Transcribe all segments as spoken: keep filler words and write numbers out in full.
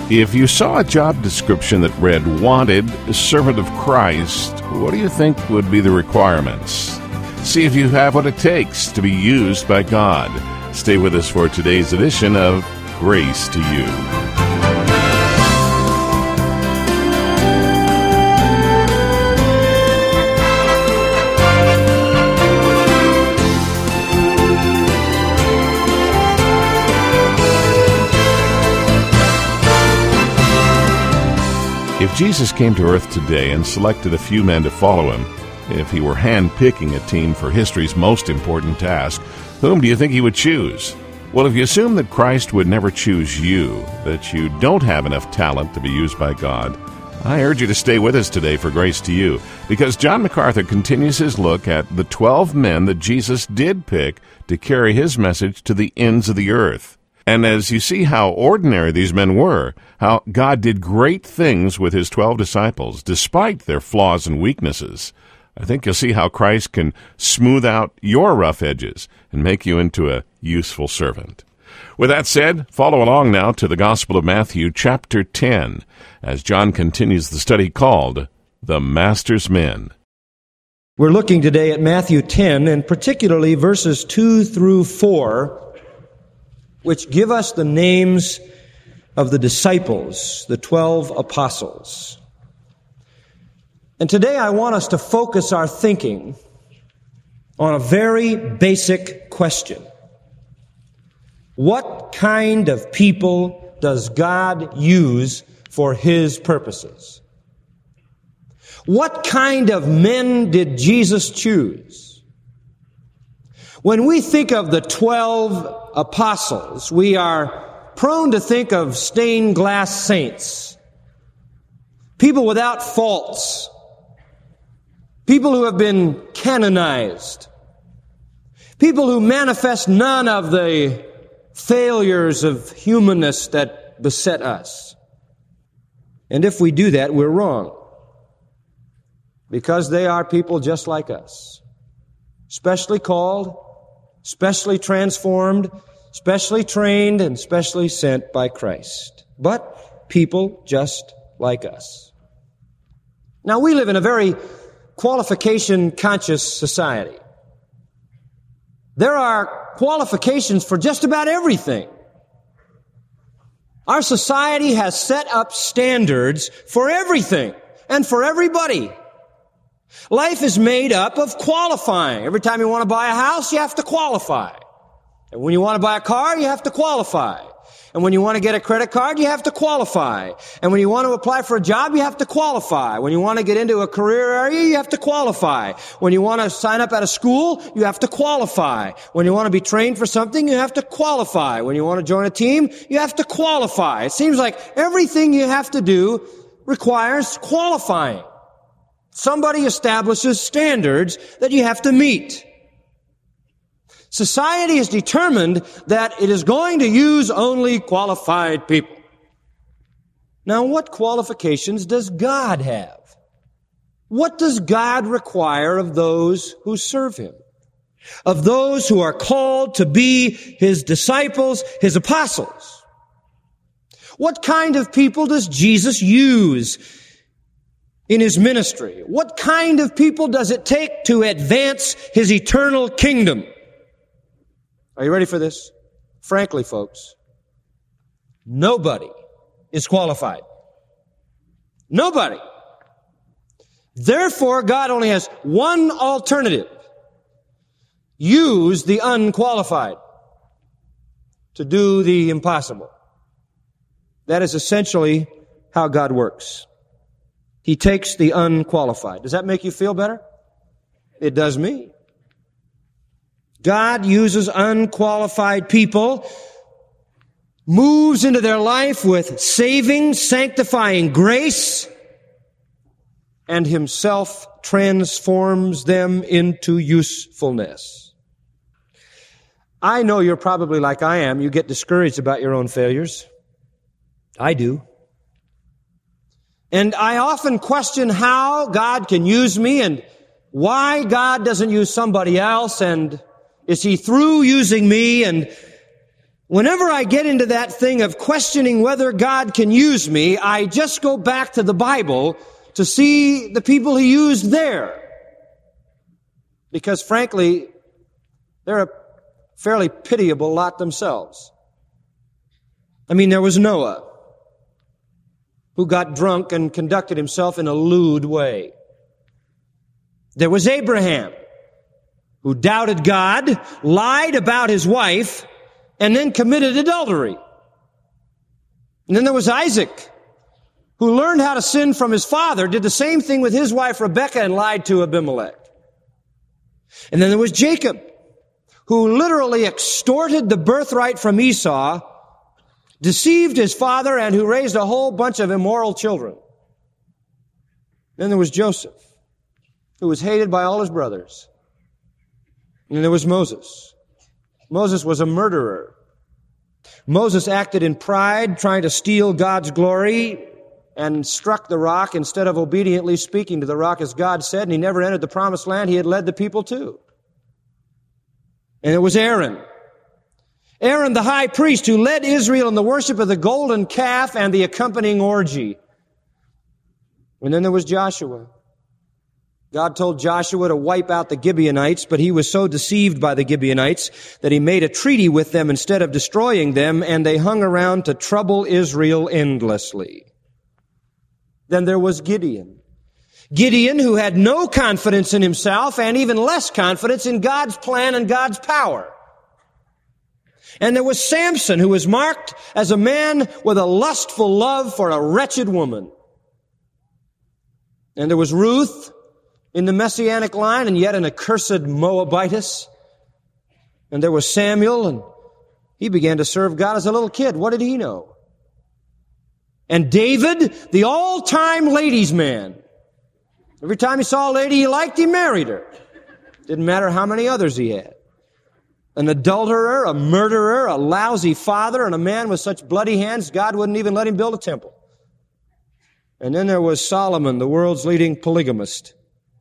If you saw a job description that read, "Wanted, Servant of Christ," what do you think would be the requirements? See if you have what it takes to be used by God. Stay with us for today's edition of Grace to You. If Jesus came to earth today and selected a few men to follow him, if he were hand-picking a team for history's most important task, whom do you think he would choose? Well, if you assume that Christ would never choose you, that you don't have enough talent to be used by God, I urge you to stay with us today for Grace to You, because John MacArthur continues his look at the twelve men that Jesus did pick to carry his message to the ends of the earth. And as you see how ordinary these men were, how God did great things with his twelve disciples, despite their flaws and weaknesses, I think you'll see how Christ can smooth out your rough edges and make you into a useful servant. With that said, follow along now to the Gospel of Matthew, chapter ten, as John continues the study called The Master's Men. We're looking today at Matthew ten, and particularly verses two through four, which give us the names of the disciples, the twelve apostles. And today I want us to focus our thinking on a very basic question. What kind of people does God use for His purposes? What kind of men did Jesus choose? When we think of the twelve apostles, we are prone to think of stained glass saints, people without faults, people who have been canonized, people who manifest none of the failures of humanness that beset us. And if we do that, we're wrong, because they are people just like us, specially called, specially transformed, specially trained, and specially sent by Christ. But people just like us. Now, we live in a very qualification-conscious society. There are qualifications for just about everything. Our society has set up standards for everything and for everybody. Life is made up of qualifying. Every time you want to buy a house, you have to qualify. And when you want to buy a car, you have to qualify. And when you want to get a credit card, you have to qualify. And when you want to apply for a job, you have to qualify. When you want to get into a career area, you have to qualify. When you want to sign up at a school, you have to qualify. When you want to be trained for something, you have to qualify. When you want to join a team, you have to qualify. It seems like everything you have to do requires qualifying. Somebody establishes standards that you have to meet. Society is determined that it is going to use only qualified people. Now, what qualifications does God have? What does God require of those who serve Him? Of those who are called to be His disciples, His apostles? What kind of people does Jesus use in His ministry? What kind of people does it take to advance His eternal kingdom? Are you ready for this? Frankly, folks, nobody is qualified. Nobody. Therefore, God only has one alternative. Use the unqualified to do the impossible. That is essentially how God works. He takes the unqualified. Does that make you feel better? It does me. God uses unqualified people, moves into their life with saving, sanctifying grace, and Himself transforms them into usefulness. I know you're probably like I am. You get discouraged about your own failures. I do. And I often question how God can use me and why God doesn't use somebody else, and is He through using me? And Whenever I get into that thing of questioning whether God can use me, I just go back to the Bible to see the people He used there. Because frankly, they're a fairly pitiable lot themselves. I mean, there was Noah, who got drunk and conducted himself in a lewd way. There was Abraham, who doubted God, lied about his wife, and then committed adultery. And then there was Isaac, who learned how to sin from his father, did the same thing with his wife Rebekah, and lied to Abimelech. And then there was Jacob, who literally extorted the birthright from Esau, deceived his father, and who raised a whole bunch of immoral children. Then there was Joseph, who was hated by all his brothers. And there was Moses. Moses was a murderer. Moses acted in pride, trying to steal God's glory, and struck the rock instead of obediently speaking to the rock as God said, and he never entered the promised land he had led the people to. And it was Aaron. Aaron, the high priest, who led Israel in the worship of the golden calf and the accompanying orgy. And then there was Joshua. God told Joshua to wipe out the Gibeonites, but he was so deceived by the Gibeonites that he made a treaty with them instead of destroying them, and they hung around to trouble Israel endlessly. Then there was Gideon. Gideon, who had no confidence in himself and even less confidence in God's plan and God's power. And there was Samson, who was marked as a man with a lustful love for a wretched woman. And there was Ruth in the Messianic line, and yet an accursed Moabitess. And there was Samuel, and he began to serve God as a little kid. What did he know? And David, the all-time ladies' man. Every time he saw a lady he liked, he married her. Didn't matter how many others he had. An adulterer, a murderer, a lousy father, and a man with such bloody hands, God wouldn't even let him build a temple. And then there was Solomon, the world's leading polygamist.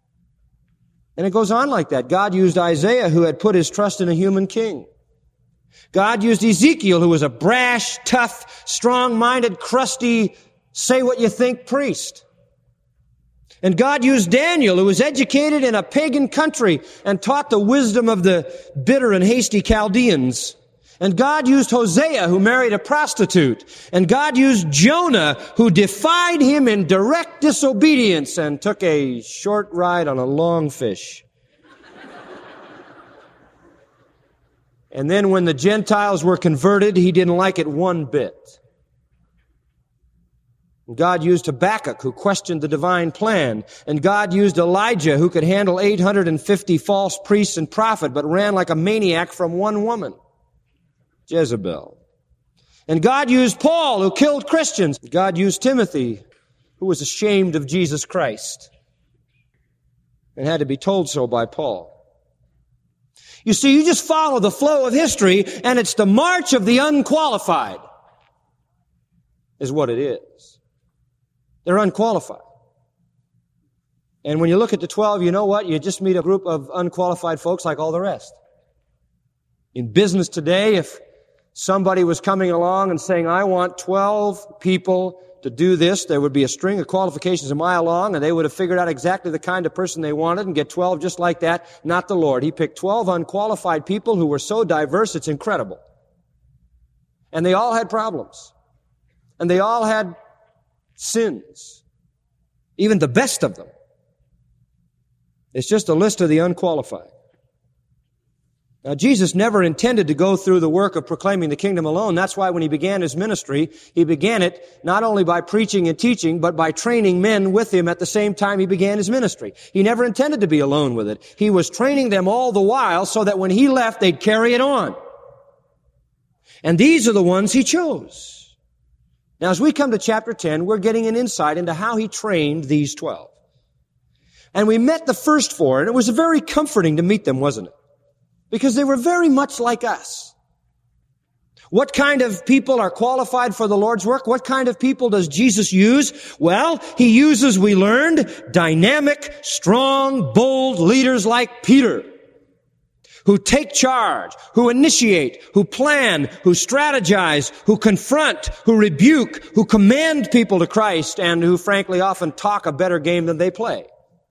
And it goes on like that. God used Isaiah, who had put his trust in a human king. God used Ezekiel, who was a brash, tough, strong-minded, crusty, say-what-you-think priest. And God used Daniel, who was educated in a pagan country and taught the wisdom of the bitter and hasty Chaldeans. And God used Hosea, who married a prostitute. And God used Jonah, who defied him in direct disobedience and took a short ride on a long fish. And then when the Gentiles were converted, he didn't like it one bit. God used Habakkuk, who questioned the divine plan. And God used Elijah, who could handle eight hundred fifty false priests and prophets, but ran like a maniac from one woman, Jezebel. And God used Paul, who killed Christians. God used Timothy, who was ashamed of Jesus Christ and had to be told so by Paul. You see, you just follow the flow of history, and it's the march of the unqualified, is what it is. They're unqualified. And when you look at the twelve, you know what? You just meet a group of unqualified folks like all the rest. In business today, if somebody was coming along and saying, I want twelve people to do this, there would be a string of qualifications a mile long, and they would have figured out exactly the kind of person they wanted and get twelve just like that. Not the Lord. He picked twelve unqualified people who were so diverse, it's incredible. And they all had problems. And they all had sins. Even the best of them. It's just a list of the unqualified. Now, Jesus never intended to go through the work of proclaiming the kingdom alone. That's why when he began his ministry, he began it not only by preaching and teaching, but by training men with him at the same time he began his ministry. He never intended to be alone with it. He was training them all the while so that when he left, they'd carry it on. And these are the ones he chose. Now, as we come to chapter ten, we're getting an insight into how he trained these twelve. And we met the first four, and it was very comforting to meet them, wasn't it? Because they were very much like us. What kind of people are qualified for the Lord's work? What kind of people does Jesus use? Well, he uses, we learned, dynamic, strong, bold leaders like Peter. who take charge, who initiate, who plan, who strategize, who confront, who rebuke, who command people to Christ, and who frankly often talk a better game than they play,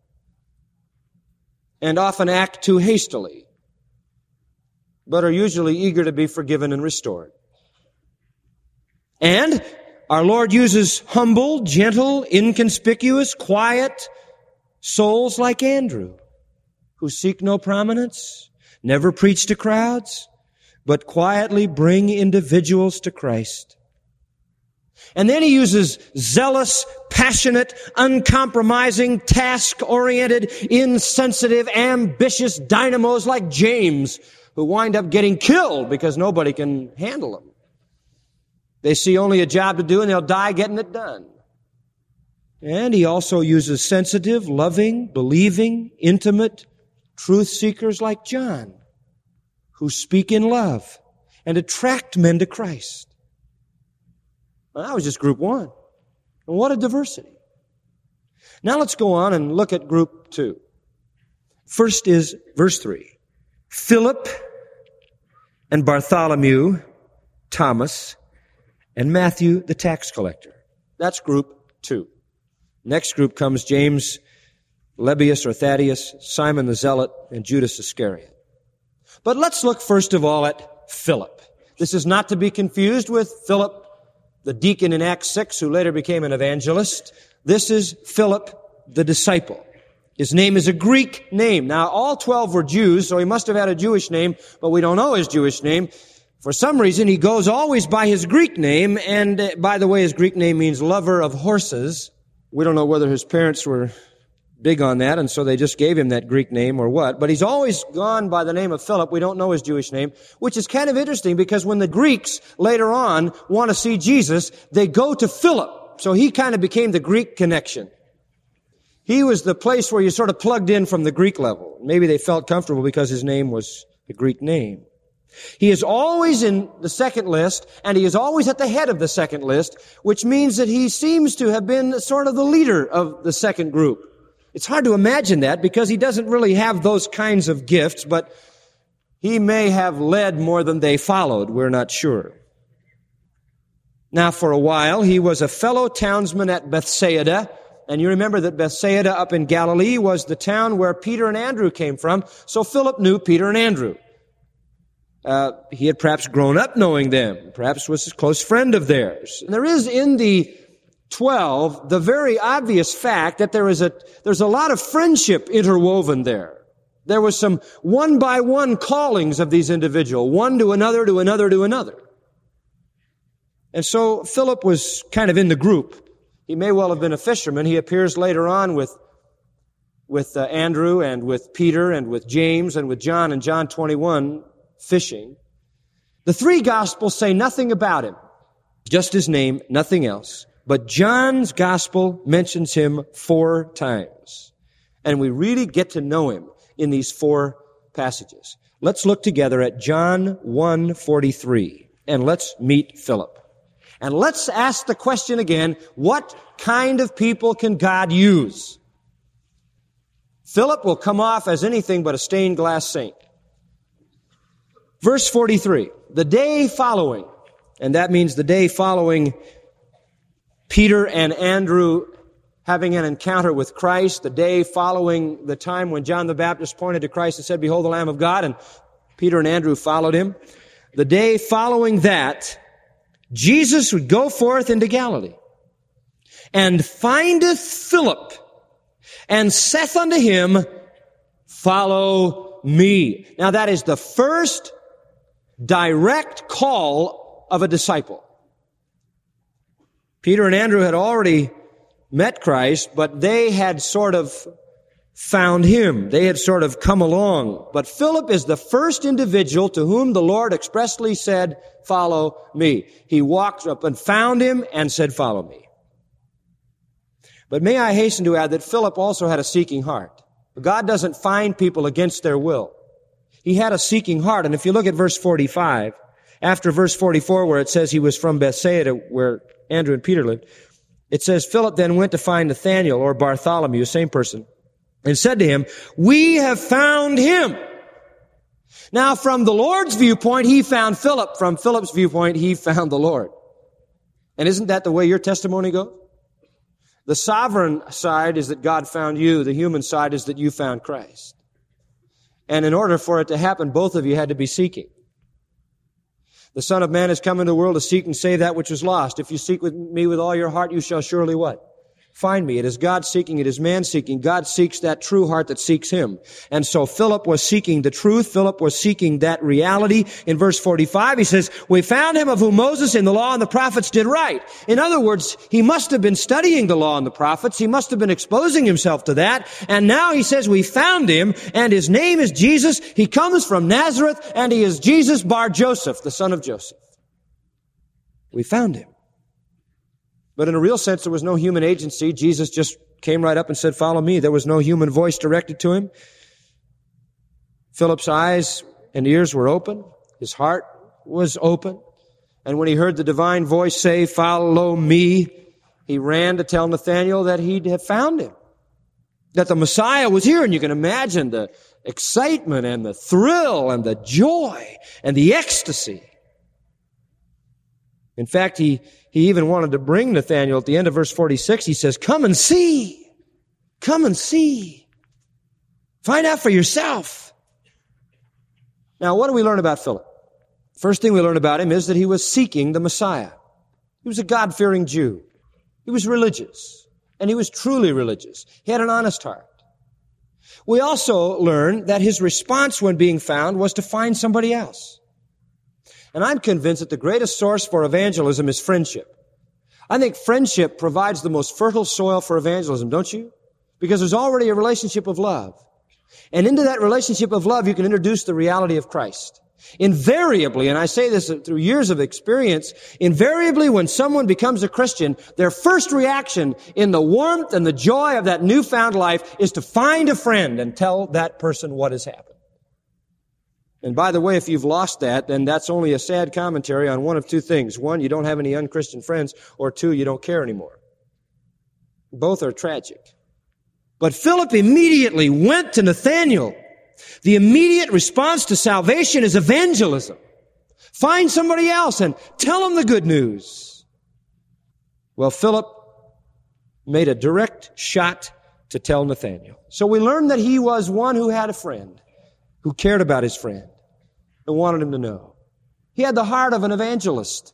and often act too hastily, but are usually eager to be forgiven and restored. And our Lord uses humble, gentle, inconspicuous, quiet souls like Andrew, who seek no prominence, never preach to crowds, but quietly bring individuals to Christ. And then he uses zealous, passionate, uncompromising, task-oriented, insensitive, ambitious dynamos like James, who wind up getting killed because nobody can handle them. They see only a job to do and they'll die getting it done. And he also uses sensitive, loving, believing, intimate, truth seekers like John, who speak in love and attract men to Christ. Well, that was just group one. And what a diversity. Now let's go on and look at group two. First is verse three. Philip and Bartholomew, Thomas, and Matthew the tax collector. That's group two. Next group comes James, Lebbaeus or Thaddeus, Simon the Zealot, and Judas Iscariot. But let's look first of all at Philip. This is not to be confused with Philip, the deacon in Acts six, who later became an evangelist. This is Philip the disciple. His name is a Greek name. Now, all twelve were Jews, so he must have had a Jewish name, but we don't know his Jewish name. For some reason, he goes always by his Greek name, and uh, by the way, his Greek name means lover of horses. We don't know whether his parents were big on that, and so they just gave him that Greek name or what. But he's always gone by the name of Philip. We don't know his Jewish name, which is kind of interesting because when the Greeks later on want to see Jesus, they go to Philip. So he kind of became the Greek connection. He was the place where you sort of plugged in from the Greek level. Maybe they felt comfortable because his name was the Greek name. He is always in the second list, and he is always at the head of the second list, which means that he seems to have been sort of the leader of the second group. It's hard to imagine that because he doesn't really have those kinds of gifts, but he may have led more than they followed. We're not sure. Now, for a while, he was a fellow townsman at Bethsaida, and you remember that Bethsaida up in Galilee was the town where Peter and Andrew came from, so Philip knew Peter and Andrew. Uh, he had perhaps grown up knowing them, perhaps was a close friend of theirs. And there is in the twelve the very obvious fact that there is a, there's a lot of friendship interwoven there. There was some one by one callings of these individuals, one to another, to another, to another. And so Philip was kind of in the group. He may well have been a fisherman. He appears later on with, with uh, Andrew and with Peter and with James and with John in John twenty-one, fishing. The three Gospels say nothing about him, just his name, nothing else. But John's Gospel mentions him four times. And we really get to know him in these four passages. Let's look together at John one forty-three, and let's meet Philip. And let's ask the question again, what kind of people can God use? Philip will come off as anything but a stained glass saint. Verse forty-three, the day following, and that means the day following Peter and Andrew having an encounter with Christ, the day following the time when John the Baptist pointed to Christ and said, "Behold the Lamb of God," and Peter and Andrew followed him. The day following that, Jesus would go forth into Galilee, and findeth Philip, and saith unto him, "Follow me." Now that is the first direct call of a disciple. Peter and Andrew had already met Christ, but they had sort of found him. They had sort of come along. But Philip is the first individual to whom the Lord expressly said, "Follow me." He walked up and found him and said, "Follow me." But may I hasten to add that Philip also had a seeking heart. God doesn't find people against their will. He had a seeking heart. And if you look at verse forty-five, after verse forty-four where it says he was from Bethsaida where Andrew and Peter lived, it says, Philip then went to find Nathanael or Bartholomew, same person, and said to him, "We have found him Now, from the Lord's viewpoint, he found Philip. From Philip's viewpoint, he found the Lord. And isn't that the way your testimony goes? The sovereign side is that God found you. The human side is that you found Christ. And in order for it to happen, both of you had to be seeking. The Son of Man has come into the world to seek and save that which is lost. If you seek with me with all your heart, you shall surely what? Find me. It is God seeking. It is man seeking. God seeks that true heart that seeks him. And so Philip was seeking the truth. Philip was seeking that reality. In verse forty-five, he says, we found him of whom Moses in the law and the prophets did write. In other words, he must have been studying the law and the prophets. He must have been exposing himself to that. And now he says, we found him, and his name is Jesus. He comes from Nazareth, and he is Jesus bar Joseph, the son of Joseph. We found him. But in a real sense, there was no human agency. Jesus just came right up and said, follow me. There was no human voice directed to him. Philip's eyes and ears were open. His heart was open. And when he heard the divine voice say, follow me, he ran to tell Nathanael that he'd have found him, that the Messiah was here. And you can imagine the excitement and the thrill and the joy and the ecstasy. In fact, he, he even wanted to bring Nathanael at the end of verse forty-six. He says, come and see. Come and see. Find out for yourself. Now, what do we learn about Philip? First thing we learn about him is that he was seeking the Messiah. He was a God-fearing Jew. He was religious, and he was truly religious. He had an honest heart. We also learn that his response when being found was to find somebody else. And I'm convinced that the greatest source for evangelism is friendship. I think friendship provides the most fertile soil for evangelism, don't you? Because there's already a relationship of love. And into that relationship of love, you can introduce the reality of Christ. Invariably, and I say this through years of experience, invariably when someone becomes a Christian, their first reaction in the warmth and the joy of that newfound life is to find a friend and tell that person what has happened. And by the way, if you've lost that, then that's only a sad commentary on one of two things. One, you don't have any unchristian friends, or two, you don't care anymore. Both are tragic. But Philip immediately went to Nathanael. The immediate response to salvation is evangelism. Find somebody else and tell them the good news. Well, Philip made a direct shot to tell Nathanael. So we learn that he was one who had a friend, who cared about his friend and wanted him to know. He had the heart of an evangelist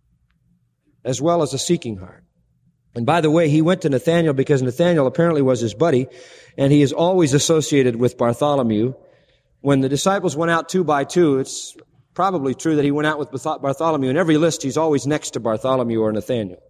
as well as a seeking heart. And by the way, he went to Nathanael because Nathanael apparently was his buddy, and he is always associated with Bartholomew. When the disciples went out two by two, it's probably true that he went out with Bartholomew. In every list, he's always next to Bartholomew or Nathanael.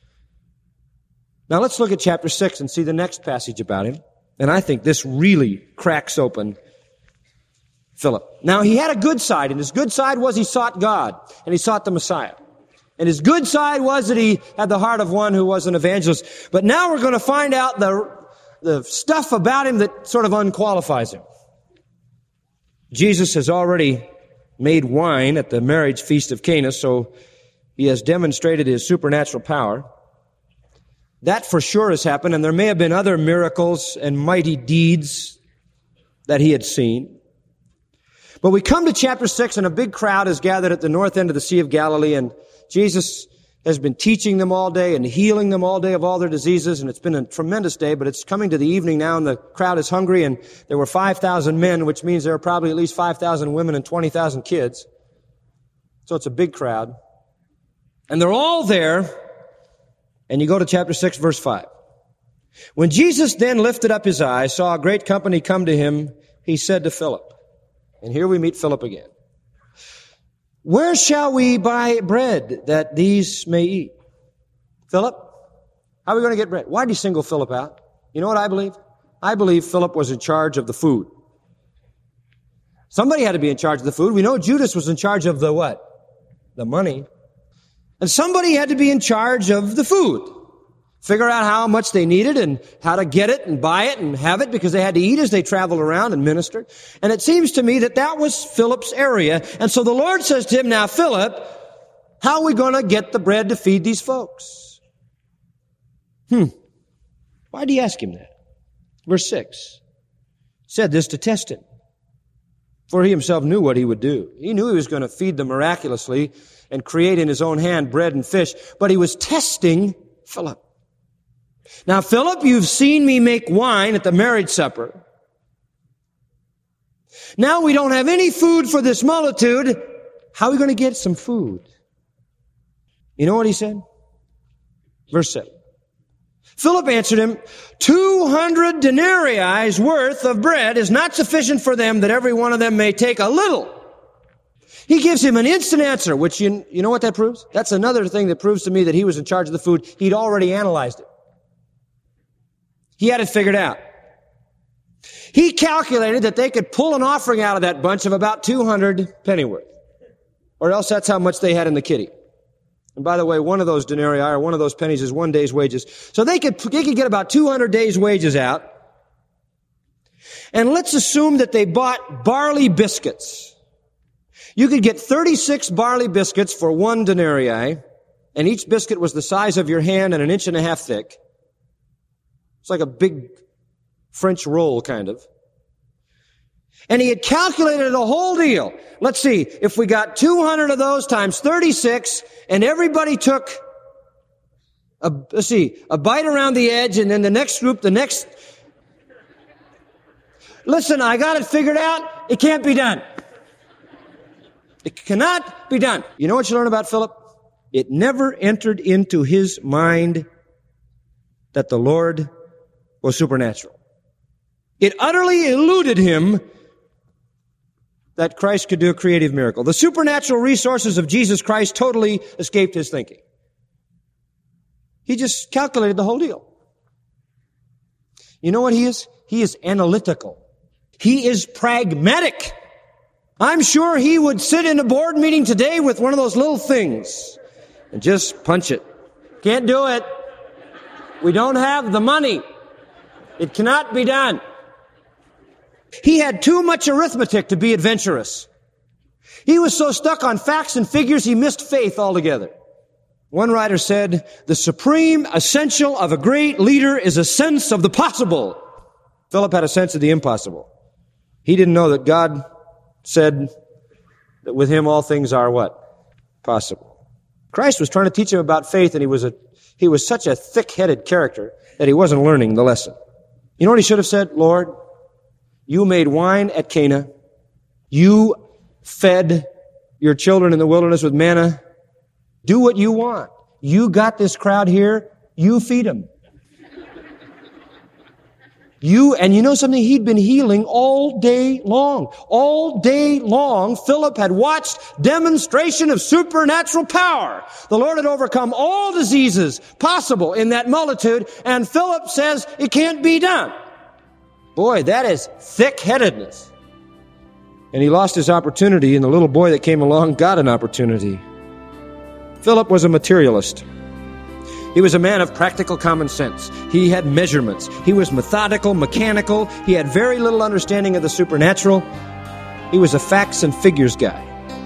Now let's look at chapter six and see the next passage about him. And I think this really cracks open Philip. Now, he had a good side, and his good side was he sought God, and he sought the Messiah. And his good side was that he had the heart of one who was an evangelist. But now we're going to find out the, the stuff about him that sort of unqualifies him. Jesus has already made wine at the marriage feast of Cana, so he has demonstrated his supernatural power. That for sure has happened, and there may have been other miracles and mighty deeds that he had seen. But we come to chapter six, and a big crowd is gathered at the north end of the Sea of Galilee, and Jesus has been teaching them all day and healing them all day of all their diseases, and it's been a tremendous day, but it's coming to the evening now, and the crowd is hungry, and there were five thousand men, which means there are probably at least five thousand women and twenty thousand kids. So it's a big crowd. And they're all there, and you go to chapter six, verse five. When Jesus then lifted up his eyes, saw a great company come to him, he said to Philip, and here we meet Philip again, where shall we buy bread that these may eat? Philip, how are we going to get bread? Why did he single Philip out? You know what I believe? I believe Philip was in charge of the food. Somebody had to be in charge of the food. We know Judas was in charge of the what? The money. And somebody had to be in charge of the food. Figure out how much they needed and how to get it and buy it and have it, because they had to eat as they traveled around and ministered. And it seems to me that that was Philip's area. And so the Lord says to him, now, Philip, how are we going to get the bread to feed these folks? Hmm. Why do you ask him that? Verse six said this to test him. For he himself knew what he would do. He knew he was going to feed them miraculously and create in his own hand bread and fish, but he was testing Philip. Now, Philip, you've seen me make wine at the marriage supper. Now we don't have any food for this multitude. How are we going to get some food? You know what he said? Verse seven. Philip answered him, two hundred denarii worth of bread is not sufficient for them, that every one of them may take a little. He gives him an instant answer, which you, you know what that proves? That's another thing that proves to me that he was in charge of the food. He'd already analyzed it. He had it figured out. He calculated that they could pull an offering out of that bunch of about two hundred pennyworth. Or else that's how much they had in the kitty. And by the way, one of those denarii, or one of those pennies, is one day's wages. So they could, they could get about two hundred days' wages out. And let's assume that they bought barley biscuits. You could get thirty-six barley biscuits for one denarii, and each biscuit was the size of your hand and an inch and a half thick. It's like a big French roll, kind of. And he had calculated the whole deal. Let's see, if we got two hundred of those times thirty-six, and everybody took, a, let's see, a bite around the edge, and then the next group, the next. Listen, I got it figured out. It can't be done. It cannot be done. You know what you learn about Philip? It never entered into his mind that the Lord was supernatural. It utterly eluded him that Christ could do a creative miracle. The supernatural resources of Jesus Christ totally escaped his thinking. He just calculated the whole deal. You know what he is? He is analytical. He is pragmatic. I'm sure he would sit in a board meeting today with one of those little things and just punch it. Can't do it. We don't have the money. It cannot be done. He had too much arithmetic to be adventurous. He was so stuck on facts and figures he missed faith altogether. One writer said, the supreme essential of a great leader is a sense of the possible. Philip had a sense of the impossible. He didn't know that God said that with him all things are what? Possible. Christ was trying to teach him about faith, and he was a he was such a thick-headed character that he wasn't learning the lesson. You know what he should have said? Lord, you made wine at Cana. You fed your children in the wilderness with manna. Do what you want. You got this crowd here. You feed them. You, and you know something? He'd been healing all day long. All day long, Philip had watched demonstration of supernatural power. The Lord had overcome all diseases possible in that multitude, and Philip says it can't be done. Boy, that is thick-headedness. And he lost his opportunity, and the little boy that came along got an opportunity. Philip was a materialist. He was a man of practical common sense. He had measurements. He was methodical, mechanical. He had very little understanding of the supernatural. He was a facts and figures guy.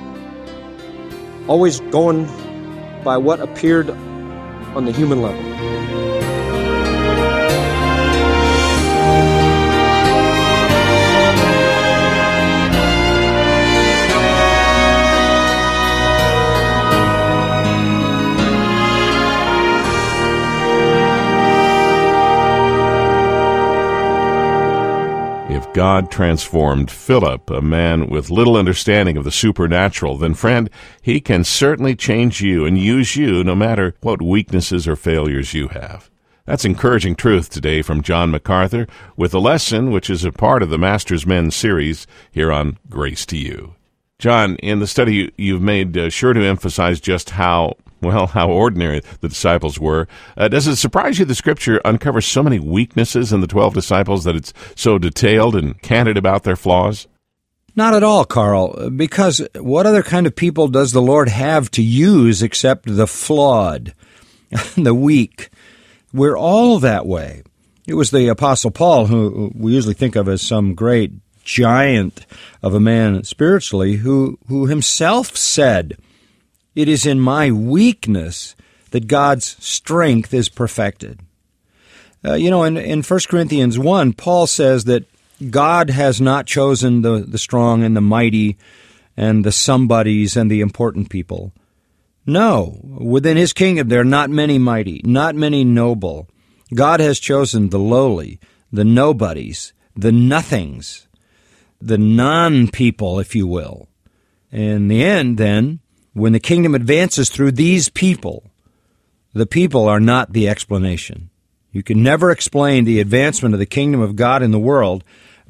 Always going by what appeared on the human level. If God transformed Philip, a man with little understanding of the supernatural, then, friend, he can certainly change you and use you no matter what weaknesses or failures you have. That's encouraging truth today from John MacArthur with a lesson which is a part of the Master's Men series here on Grace to You. John, in the study, you've made uh, sure to emphasize just how Well, how ordinary the disciples were. Uh, does it surprise you the Scripture uncovers so many weaknesses in the twelve disciples, that it's so detailed and candid about their flaws? Not at all, Carl, because what other kind of people does the Lord have to use except the flawed, the weak? We're all that way. It was the Apostle Paul, who we usually think of as some great giant of a man spiritually, who, who himself said, "It is in my weakness that God's strength is perfected." Uh, you know, in, in First Corinthians one, Paul says that God has not chosen the, the strong and the mighty and the somebodies and the important people. No, within His kingdom there are not many mighty, not many noble. God has chosen the lowly, the nobodies, the nothings, the non-people, if you will. In the end, then, when the kingdom advances through these people, the people are not the explanation. You can never explain the advancement of the kingdom of God in the world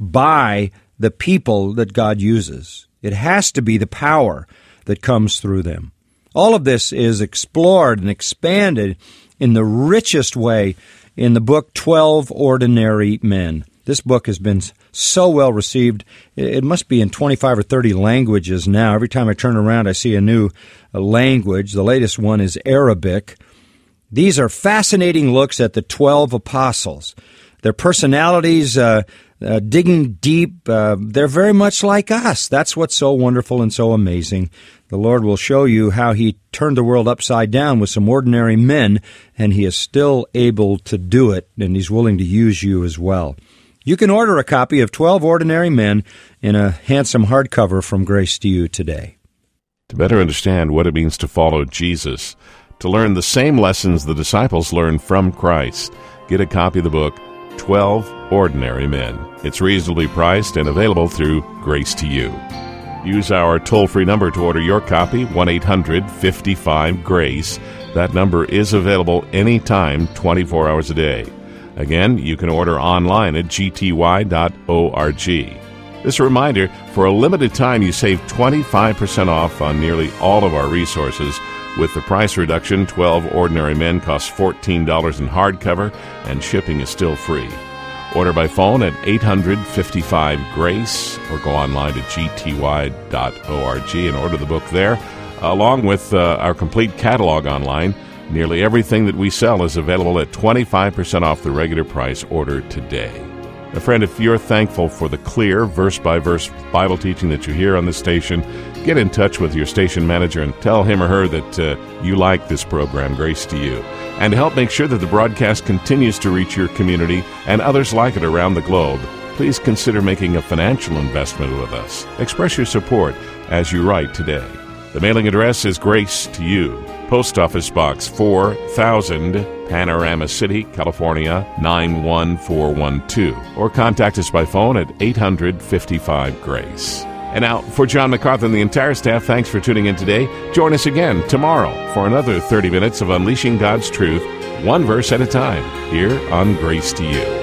by the people that God uses. It has to be the power that comes through them. All of this is explored and expanded in the richest way in the book twelve Ordinary Men. This book has been so well received. It must be in twenty-five or thirty languages now. Every time I turn around, I see a new language. The latest one is Arabic. These are fascinating looks at the twelve apostles. Their personalities, uh, uh, digging deep, uh, they're very much like us. That's what's so wonderful and so amazing. The Lord will show you how He turned the world upside down with some ordinary men, and He is still able to do it, and He's willing to use you as well. You can order a copy of twelve Ordinary Men in a handsome hardcover from Grace to You today. To better understand what it means to follow Jesus, to learn the same lessons the disciples learned from Christ, get a copy of the book twelve Ordinary Men. It's reasonably priced and available through Grace to You. Use our toll-free number to order your copy, one eight hundred, five five, GRACE. That number is available anytime, twenty-four hours a day. Again, you can order online at g t y dot org. This reminder, for a limited time, you save twenty-five percent off on nearly all of our resources. With the price reduction, twelve Ordinary Men costs fourteen dollars in hardcover, and shipping is still free. Order by phone at eight hundred, five five, GRACE, or go online to g t y dot org and order the book there, along with uh, our complete catalog online. Nearly everything that we sell is available at twenty-five percent off the regular price. Order today. Now, friend, if you're thankful for the clear, verse-by-verse Bible teaching that you hear on this station, get in touch with your station manager and tell him or her that uh, you like this program, Grace to You. And to help make sure that the broadcast continues to reach your community and others like it around the globe, please consider making a financial investment with us. Express your support as you write today. The mailing address is Grace to You, Post Office Box four thousand, Panorama City, California, nine one four one two. Or contact us by phone at eight hundred, fifty-five, GRACE. And now, for John MacArthur and the entire staff, thanks for tuning in today. Join us again tomorrow for another thirty minutes of Unleashing God's Truth, one verse at a time, here on Grace to You.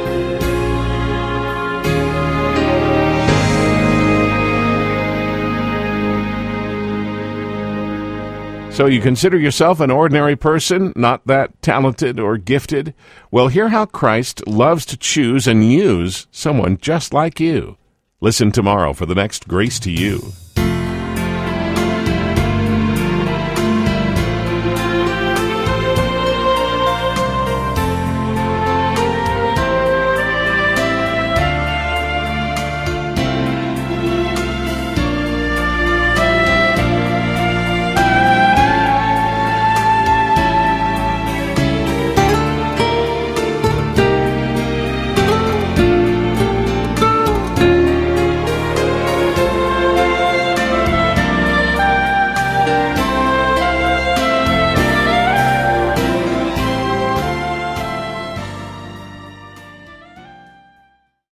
So you consider yourself an ordinary person, not that talented or gifted? Well, hear how Christ loves to choose and use someone just like you. Listen tomorrow for the next Grace to You.